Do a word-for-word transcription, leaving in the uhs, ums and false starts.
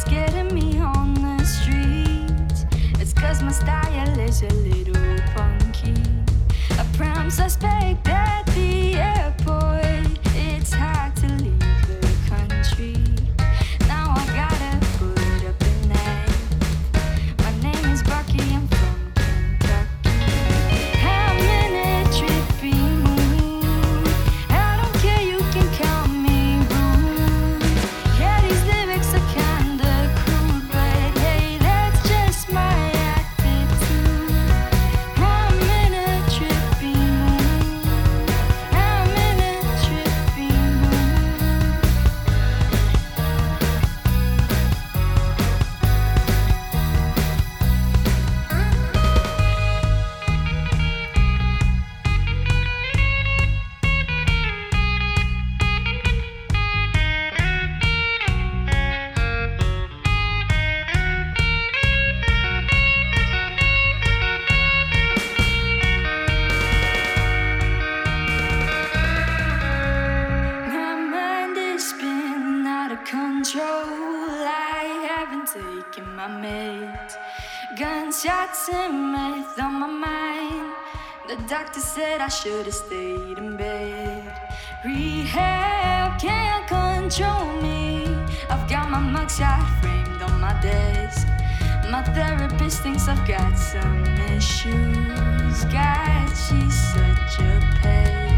getting me on the street. It's cause my style is a little funky. A prime suspect at the airport. It's hard to leave the country. Now I gotta put up a name. My name is Bucky, I'm from Kentucky. I'm in a trippy mood. I don't care, you can call me rude. Yeah, these lyrics are kinda crude, but hey, that's just my attitude. I'm in a trippy mood. I'm in a trippy mood. My mind is spinning out of control. I haven't taken my meds. Gunshots and meth on my mind. The doctor said I should have stayed in bed. Rehab can't control me. I've got my mugshot framed on my desk. My therapist thinks I've got some issues. God, she's such a pest.